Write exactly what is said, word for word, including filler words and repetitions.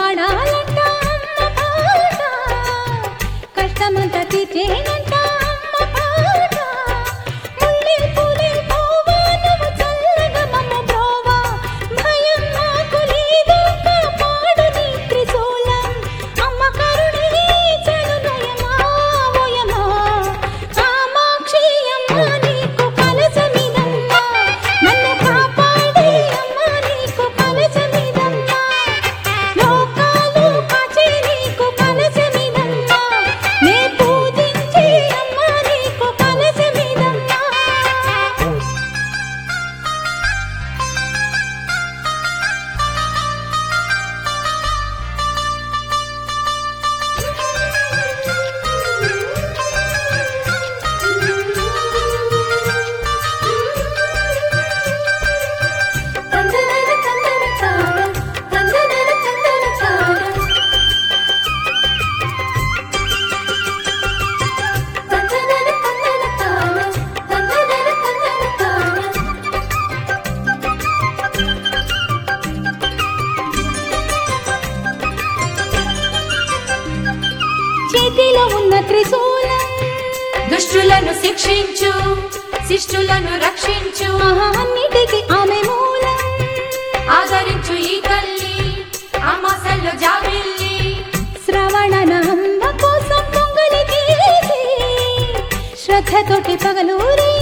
పాడాలంట అమ్మ పాట, కష్టమంతా తీర్చేనంట అమ్మ పాట. ముళ్ళే పూలే పోవా నువ్వు చల్లగా మమ్మ బ్రోవా, భయం నాకు లేదు కాపాడు నీ త్రిశూలం. అమ్మ కరుణే చలునయమా ఓయమా, కామాక్షి అమ్మ నీకు కలశమిదమ్మా, నన్ను కాపాడే అమ్మ నీకు కలశమిదమ్మా, లోకాలు కాచే నీకు కలశమిదమ్మా, నే పూజించే అమ్మ నీకు కలశమిదమ్మా. తందనన తందన తారం, తందనన తందన తారం, తందనన తందన తారం, తందనన తందన తారం. చేతిలో ఉన్న త్రిశూలం దుష్టులను శిక్షించు, శిష్టులను రక్షించు, అన్నిటికీ ఆమె మూలం. ఆదరించు ఈ తల్లి అమాసల్లో జాబిల్లి. శ్రవణన అమ్మ కోసం పొంగలి తీసి శ్రద్ధతోటి పగలూరి